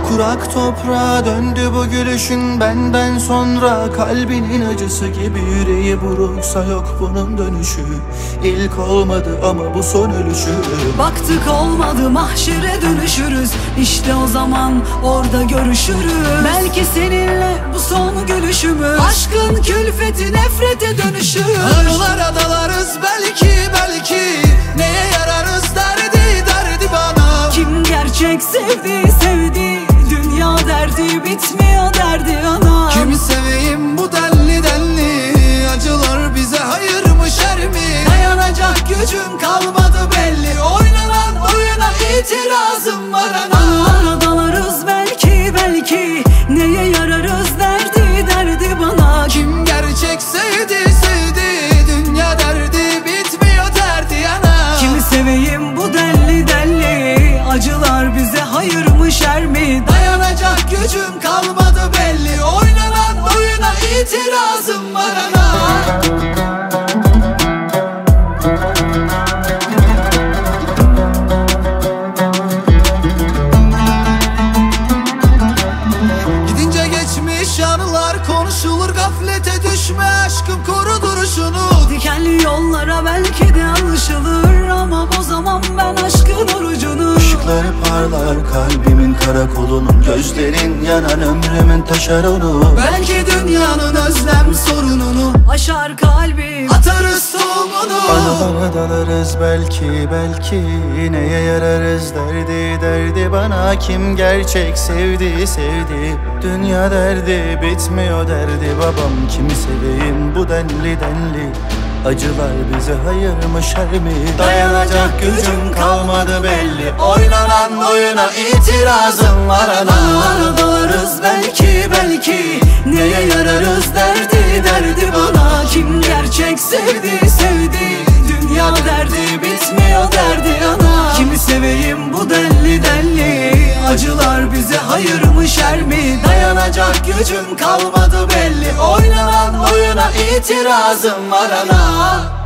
Kurak toprağa döndü bu gülüşün benden sonra. Kalbinin acısı gibi yüreği buruksa yok bunun dönüşü. İlk olmadı ama bu son ölüşü. Baktık olmadı, mahşere dönüşürüz. İşte o zaman orada görüşürüz. Belki seninle bu son gülüşümüz. Aşkın külfeti nefrete dönüşür. Anılara dalarız belki neye yararız derdi bana. Kim gerçek sevdi, dünya derdi bitmiyor derdi ana. Kimi seveyim bu denli acılar bize hayır mı şer mi? Dayanacak gücüm kalmadı belli, oynanan oyuna itirazım var ana. Anılara dalarız belki neye yararız derdi bana. Kim gerçek sevdi dünya derdi bitmiyor derdi ana. Kimi seveyim bu denli acılar bize hayır mı şer mi? Dayanacak gücüm kalmadı belli, oynanan oyuna itirazım var ana. Gidince geçmiş anılar konuşulur, gaflete düşme aşkım koru duruşunu. Dikenli yollara belki de alışılır ama o zaman ben aşkın orucunu. Işıkları parlar kalbimin karakolunun, gözlerin yanan ömrümün taşeronu. Belki dünyanın özlem sorununu aşar kalbim, atarız tohumunu. Anılara dalarız belki neye yararız derdi bana. Kim gerçek sevdi dünya derdi bitmiyor derdi babam. Kimi seveyim bu denli acılar bize hayır mı şer mi? Dayanacak gücüm kalmadı belli, oynanan oyuna itirazım var ana. Anılara dalarız belki neye yararız derdi bana. Kim gerçek sevdi dünya derdi bitmiyor derdi ana. Kimi seveyim bu denli acılar bize hayır mı şer mi? Dayanacak gücüm kalmadı belli, oynanan oyuna itirazım var ana.